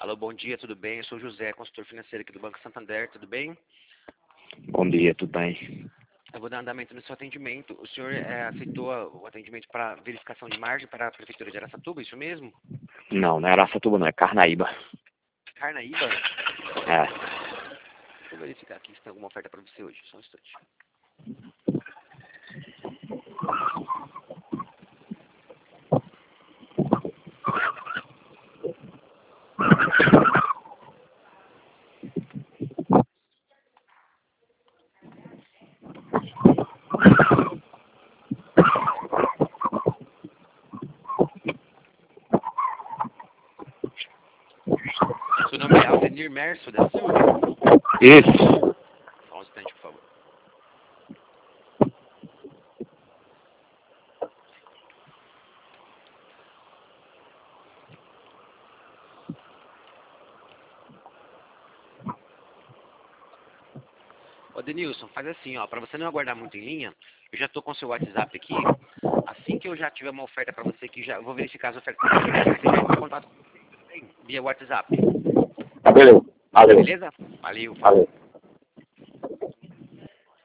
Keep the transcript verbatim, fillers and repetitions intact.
Alô, bom dia, tudo bem? Eu sou o José, consultor financeiro aqui do Banco Santander, tudo bem? Bom dia, tudo bem? Eu vou dar andamento no seu atendimento. O senhor é, aceitou o atendimento para verificação de margem para a Prefeitura de Araçatuba, isso mesmo? Não, não é Araçatuba não, é Carnaíba. Carnaíba? É. Deixa eu verificar aqui se tem alguma oferta para você hoje, só um instante. Seu nome é Aldenir Merso da Silva? Isso. Só um instante, por favor. Ô, Denilson, faz assim, ó, para você não aguardar muito em linha, eu já estou com o seu WhatsApp aqui. Assim que eu já tiver uma oferta para você aqui, já eu vou verificar as ofertas que você vai ter um contato via WhatsApp. Tá, beleza. Valeu. Beleza? Valeu, falou. Valeu.